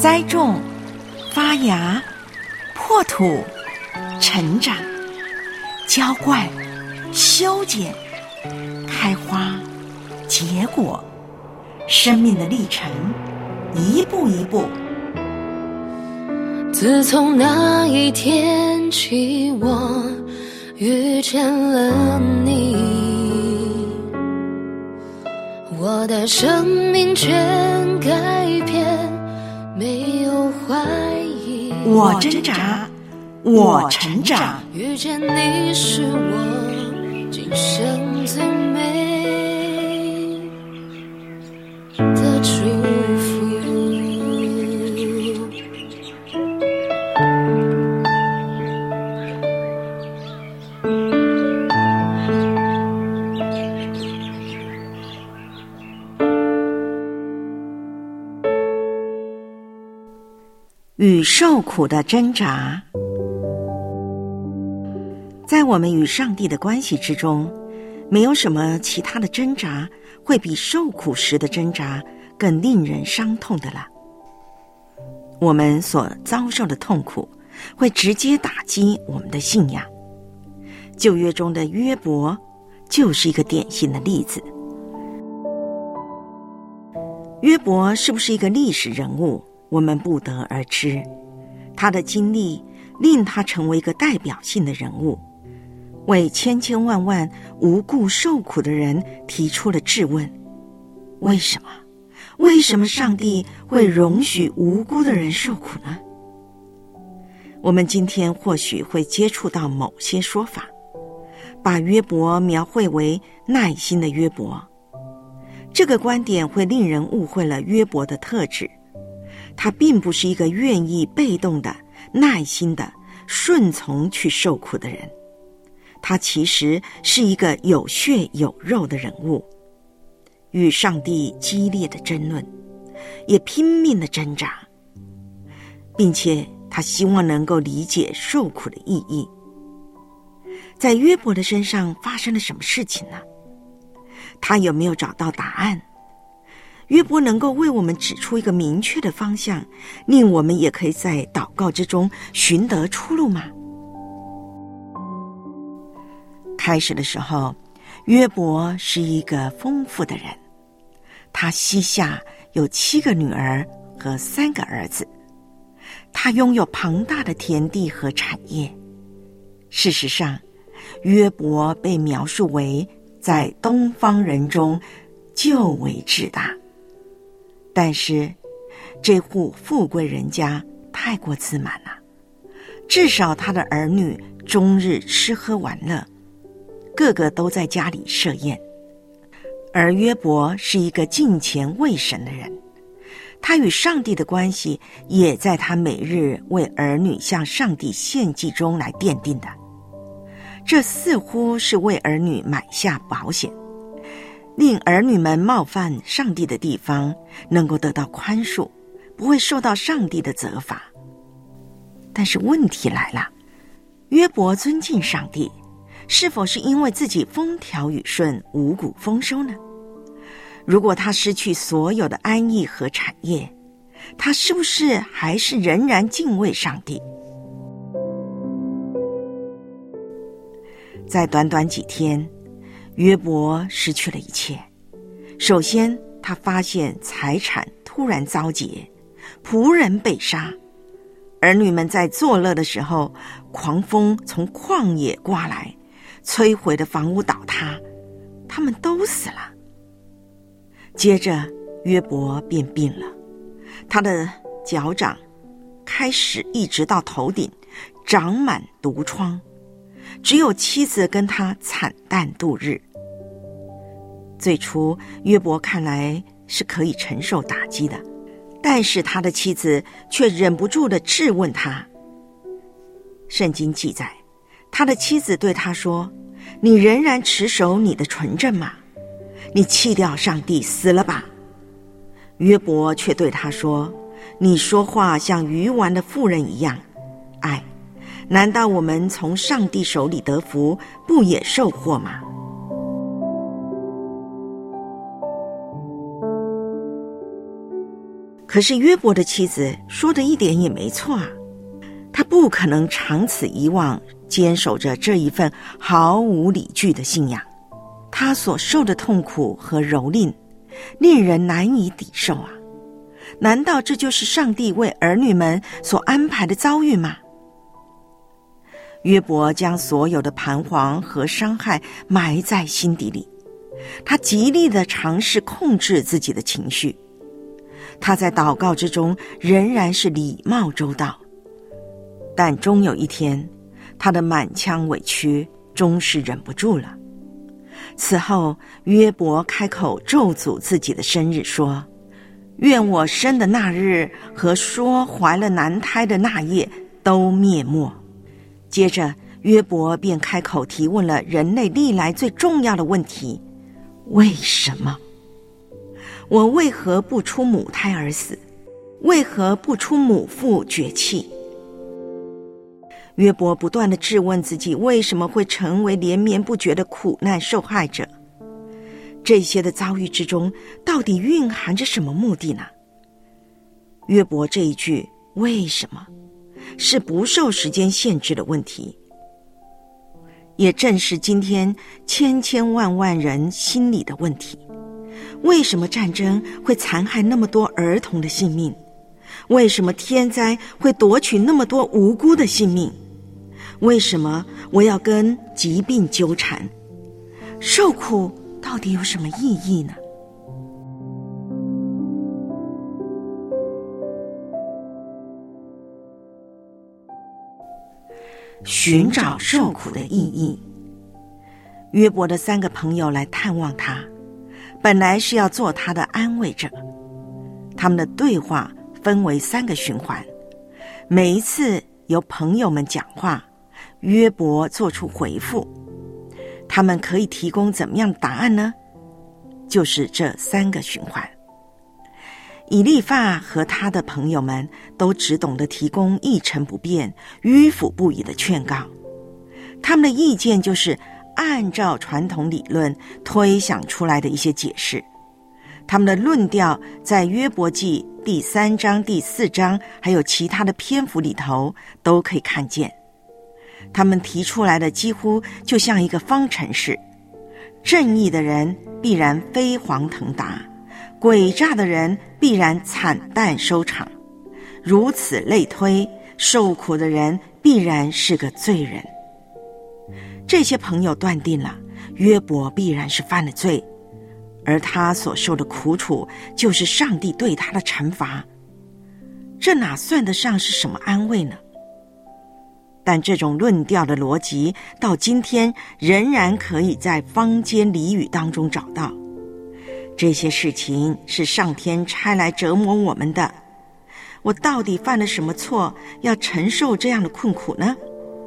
栽种、发芽、破土、成长、浇灌、修剪、开花、结果，生命的历程一步一步。 自从那一天起，我遇见了你，我的生命全改变，没有怀疑。 我挣扎，我成长， 遇见你是我今生最美的祝福。 与受苦的挣扎。在我们与上帝的关系之中，没有什么其他的挣扎会比受苦时的挣扎更令人伤痛的了。我们所遭受的痛苦会直接打击我们的信仰。旧约中的约伯就是一个典型的例子。约伯是不是一个历史人物，我们不得而知。他的经历令他成为一个代表性的人物，为千千万万无故受苦的人提出了质问：为什么？为什么上帝会容许无辜的人受苦呢？我们今天或许会接触到某些说法，把约伯描绘为耐心的约伯。这个观点会令人误会了约伯的特质。他并不是一个愿意被动的、耐心的、顺从去受苦的人，他其实是一个有血有肉的人物，与上帝激烈的争论，也拼命的挣扎，并且他希望能够理解受苦的意义。在约伯的身上发生了什么事情呢？他有没有找到答案？约伯能够为我们指出一个明确的方向，令我们也可以在祷告之中寻得出路吗？开始的时候，约伯是一个丰富的人，他膝下有7个女儿和3个儿子，他拥有庞大的田地和产业。事实上，约伯被描述为在东方人中究为至大。但是这户富贵人家太过自满了，至少他的儿女终日吃喝玩乐，个个都在家里设宴。而约伯是一个敬虔畏神的人，他与上帝的关系也在他每日为儿女向上帝献祭中来奠定的。这似乎是为儿女买下保险，令儿女们冒犯上帝的地方能够得到宽恕，不会受到上帝的责罚。但是问题来了，约伯尊敬上帝，是否是因为自己风调雨顺、五谷丰收呢？如果他失去所有的安逸和产业，他是不是还是仍然敬畏上帝？在短短几天，约伯失去了一切。首先，他发现财产突然遭劫，仆人被杀，儿女们在作乐的时候，狂风从旷野刮来，摧毁的房屋倒塌，他们都死了。接着，约伯便病了，他的脚掌开始一直到头顶长满毒疮，只有妻子跟他惨淡度日。最初，约伯看来是可以承受打击的，但是他的妻子却忍不住地质问他。圣经记载，他的妻子对他说：你仍然持守你的纯正吗？你弃掉上帝死了吧？约伯却对他说：你说话像愚顽的妇人一样。哎，难道我们从上帝手里得福，不也受祸吗？ 可是约伯的妻子说的一点也没错啊，他不可能长此以往坚守着这一份毫无理据的信仰，他所受的痛苦和蹂躏令人难以抵受啊！难道这就是上帝为儿女们所安排的遭遇吗？约伯将所有的彷徨和伤害埋在心底里，他极力地尝试控制自己的情绪，他在祷告之中仍然是礼貌周到，但终有一天，他的满腔委屈终是忍不住了。此后，约伯开口咒诅自己的生日，说：愿我生的那日和说怀了男胎的那夜都灭没。接着，约伯便开口提问了人类历来最重要的问题：为什么？我为何不出母胎而死？为何不出母腹绝气？约伯不断地质问自己，为什么会成为连绵不绝的苦难受害者？这些的遭遇之中，到底蕴含着什么目的呢？约伯这一句为什么是不受时间限制的问题，也正是今天千千万万人心里的问题。为什么战争会残害那么多儿童的性命？为什么天灾会夺取那么多无辜的性命？为什么我要跟疾病纠缠？受苦到底有什么意义呢？寻找受苦的意义。约伯的3个朋友来探望他，本来是要做他的安慰者。他们的对话分为3个循环，每一次由朋友们讲话，约伯做出回复。他们可以提供怎么样的答案呢？就是这3个循环。以利法和他的朋友们都只懂得提供一成不变、迂腐不已的劝告，他们的意见就是按照传统理论推想出来的一些解释。他们的论调在约伯记第3章、第4章还有其他的篇幅里头都可以看见。他们提出来的几乎就像一个方程式：正义的人必然飞黄腾达，诡诈的人必然惨淡收场，如此类推，受苦的人必然是个罪人。这些朋友断定了约伯必然是犯了罪，而他所受的苦楚就是上帝对他的惩罚，这哪算得上是什么安慰呢？但这种论调的逻辑到今天仍然可以在坊间俚语当中找到。这些事情是上天差来折磨我们的，我到底犯了什么错，要承受这样的困苦呢？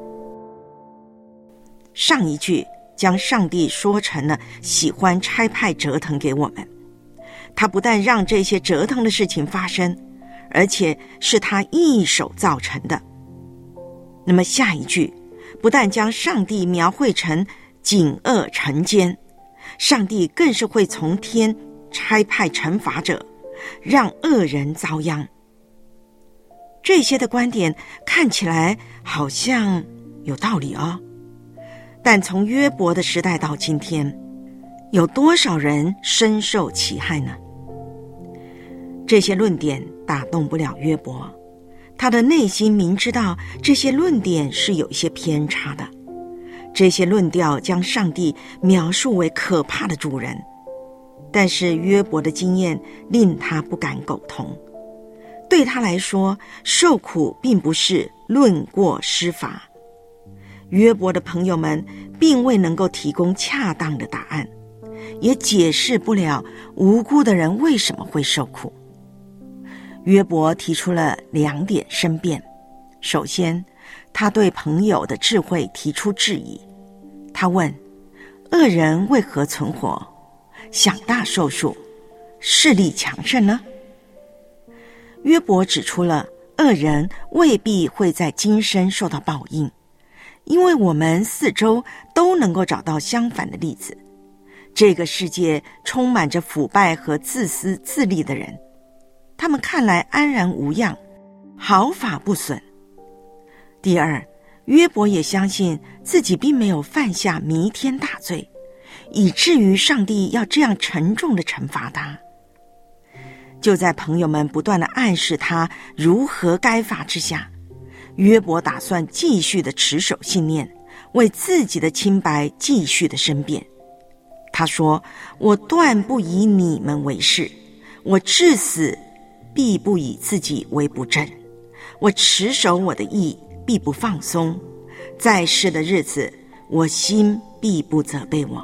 上一句将上帝说成了喜欢差派折腾给我们，他不但让这些折腾的事情发生，而且是他一手造成的。那么下一句不但将上帝描绘成警恶惩奸，上帝更是会从天差派惩罚者，让恶人遭殃。这些的观点看起来好像有道理哦，但从约伯的时代到今天，有多少人深受其害呢？这些论点打动不了约伯，他的内心明知道这些论点是有一些偏差的，这些论调将上帝描述为可怕的主人，但是约伯的经验令他不敢苟同。对他来说，受苦并不是论过失罚。约伯的朋友们并未能够提供恰当的答案，也解释不了无辜的人为什么会受苦。约伯提出了2点申辩。首先，他对朋友的智慧提出质疑。他问：恶人为何存活，享大寿数，势力强盛呢？约伯指出了恶人未必会在今生受到报应，因为我们四周都能够找到相反的例子。这个世界充满着腐败和自私自利的人， 他们看来安然无恙，毫发不损。第二，约伯也相信自己并没有犯下弥天大罪，以至于上帝要这样沉重地惩罚他。就在朋友们不断地暗示他如何该罚之下，约伯打算继续地持守信念，为自己的清白继续地申辩。他说：我断不以你们为是，我至死必不以自己为不正，我持守我的义，必不放松，在世的日子，我心必不责备我。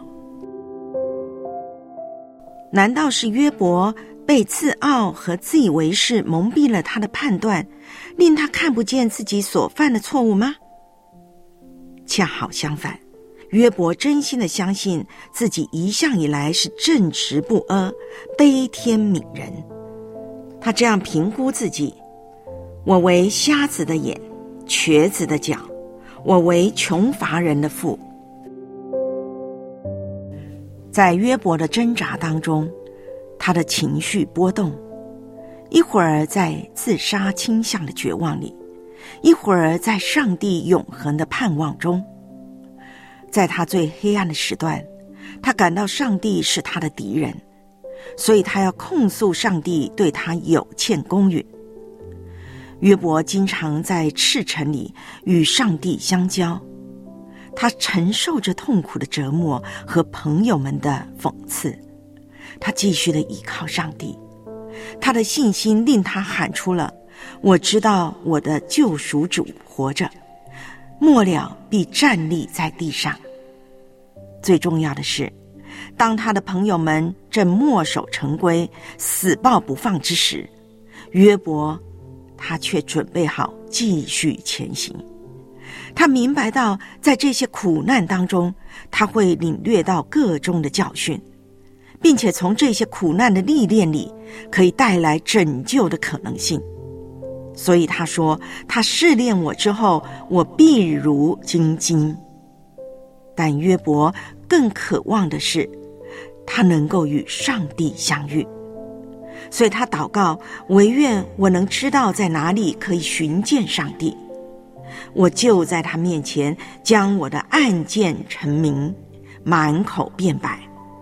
难道是约伯被自傲和自以为是蒙蔽了他的判断，令他看不见自己所犯的错误吗？恰好相反，约伯真心的相信自己一向以来是正直不阿、悲天悯人。他这样评估自己：我为瞎子的眼，瘸子的脚，我为穷乏人的腹。在约伯的挣扎当中，他的情绪波动，一会儿在自杀倾向的绝望里，一会儿在上帝永恒的盼望中。在他最黑暗的时段，他感到上帝是他的敌人，所以他要控诉上帝对他有欠公允。约伯经常在赤诚里与上帝相交，他承受着痛苦的折磨和朋友们的讽刺，他继续的依靠上帝，他的信心令他喊出了：我知道我的救赎主活着，末了必站立在地上。最重要的是，当他的朋友们正墨守成规、死抱不放之时，约伯他却准备好继续前行。他明白到在这些苦难当中，他会领略到各种的教训，并且从这些苦难的历练里可以带来拯救的可能性。所以他说，他试炼我之后，我必如精金。但约伯更渴望的是他能够与上帝相遇，所以他祷告：惟愿我能知道在哪里可以寻见上帝，我就在他面前将我的案件陈明，满口辩白。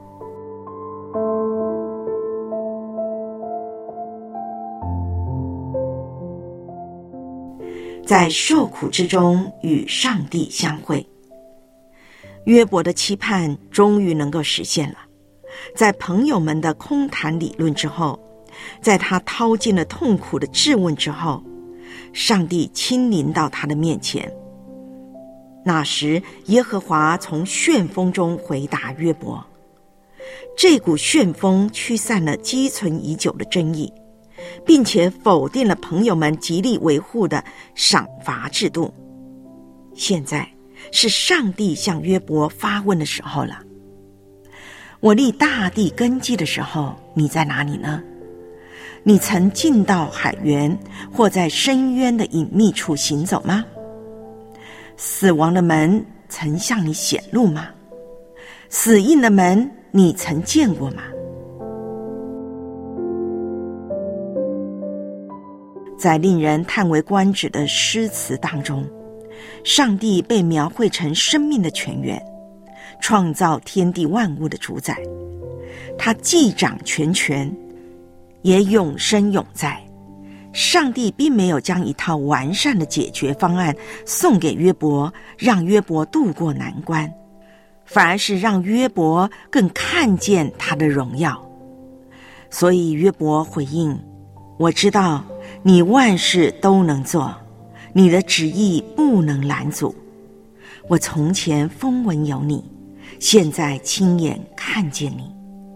在受苦之中与上帝相会，约伯的期盼终于能够实现了。在朋友们的空谈理论之后，在他掏尽了痛苦的质问之后，上帝亲临到他的面前。那时耶和华从旋风中回答约伯，这股旋风驱散了积存已久的争议，并且否定了朋友们极力维护的赏罚制度。现在是上帝向约伯发问的时候了。我立大地根基的时候，你在哪里呢？你曾进到海源，或在深渊的隐秘处行走吗？死亡的门曾向你显露吗？死荫的门你曾见过吗？在令人叹为观止的诗词当中，上帝被描绘成生命的泉源，创造天地万物的主宰。他既掌全权，也永生永在。上帝并没有将一套完善的解决方案送给约伯，让约伯渡过难关，反而是让约伯更看见他的荣耀。所以约伯回应：我知道你万事都能做，你的旨意不能拦阻。我从前风闻有你，现在亲眼看见你。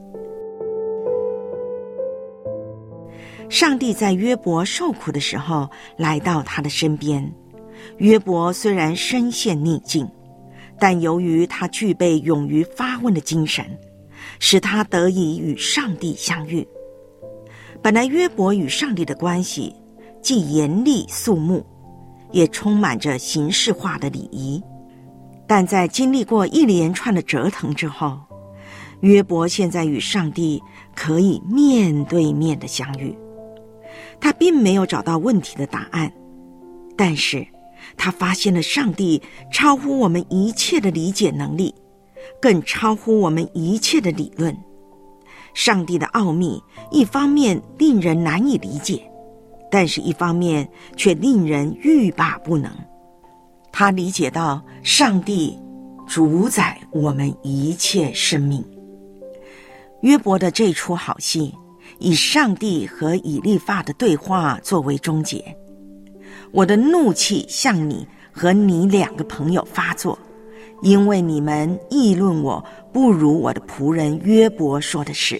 上帝在约伯受苦的时候来到他的身边。约伯虽然身陷逆境，但由于他具备勇于发问的精神，使他得以与上帝相遇。本来约伯与上帝的关系既严厉肃穆，也充满着形式化的礼仪，但在经历过一连串的折腾之后，约伯现在与上帝可以面对面的相遇。 他并没有找到问题的答案，但是他发现了上帝超乎我们一切的理解能力，更超乎我们一切的理论。上帝的奥秘一方面令人难以理解，但是一方面却令人欲罢不能。他理解到上帝主宰我们一切生命。约伯的这出好戏以上帝和以利法的对话作为终结。我的怒气向你和你2个朋友发作，因为你们议论我不如我的仆人约伯说的是。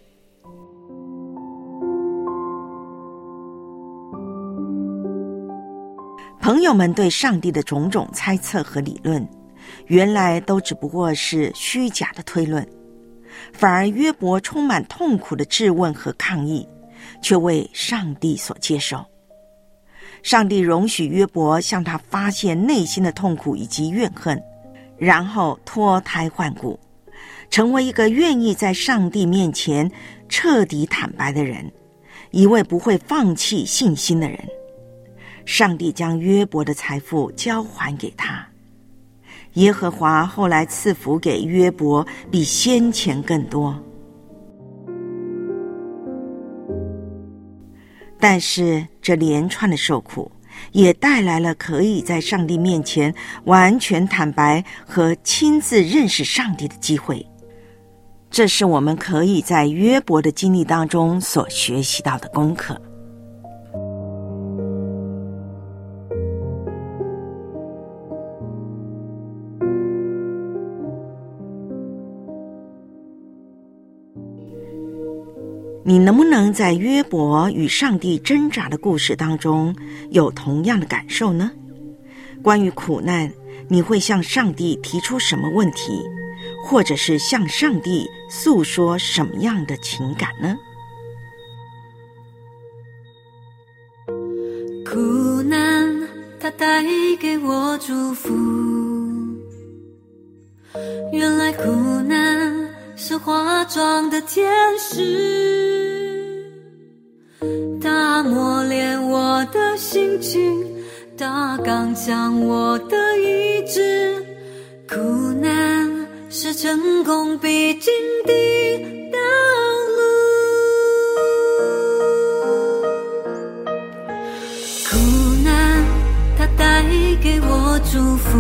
朋友们对上帝的种种猜测和理论，原来都只不过是虚假的推论，反而约伯充满痛苦的质问和抗议，却为上帝所接受。上帝容许约伯向他发现内心的痛苦以及怨恨，然后脱胎换骨，成为一个愿意在上帝面前彻底坦白的人，一位不会放弃信心的人。上帝将约伯的财富交还给他，耶和华后来赐福给约伯比先前更多。但是这连串的受苦也带来了可以在上帝面前完全坦白和亲自认识上帝的机会，这是我们可以在约伯的经历当中所学习到的功课。你能不能在约伯与上帝挣扎的故事当中有同样的感受呢？关于苦难，你会向上帝提出什么问题，或者是向上帝诉说什么样的情感呢？ 苦难它带给我祝福，原来苦难是化妆的天使，它磨练我的心情，它刚强我的意志。苦难是成功必经的道路，苦难它带给我祝福，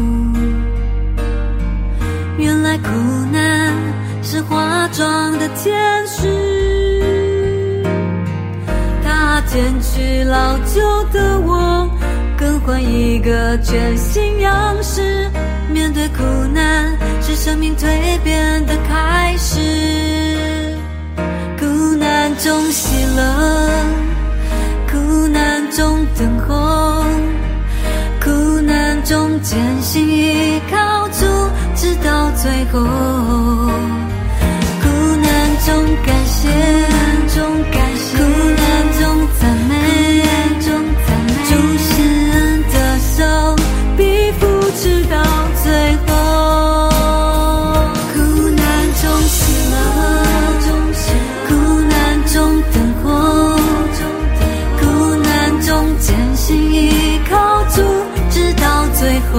原来苦难是化妆的天使，他剪去老旧的我，更换一个全新样式。面对苦难是生命蜕变的开始，苦难中喜乐，苦难中等候，苦难中艰辛依靠主，直到最后。苦难中感谢，苦难中赞美，主施恩的手必扶持到最后。苦难中喜乐，苦难中等候，苦难中艰辛依靠主，直到最后。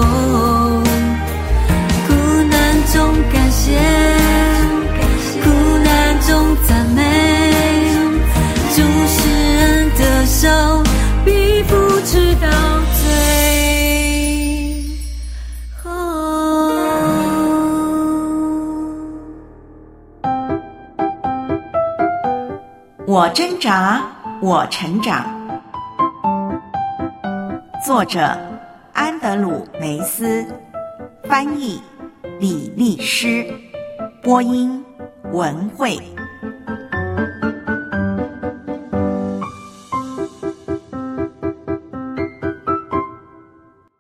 苦难中感谢，苦难中赞美，主施恩的手必扶持到最后。 我挣扎，我成长。作者安德鲁·梅斯，翻译李丽诗，播音文慧。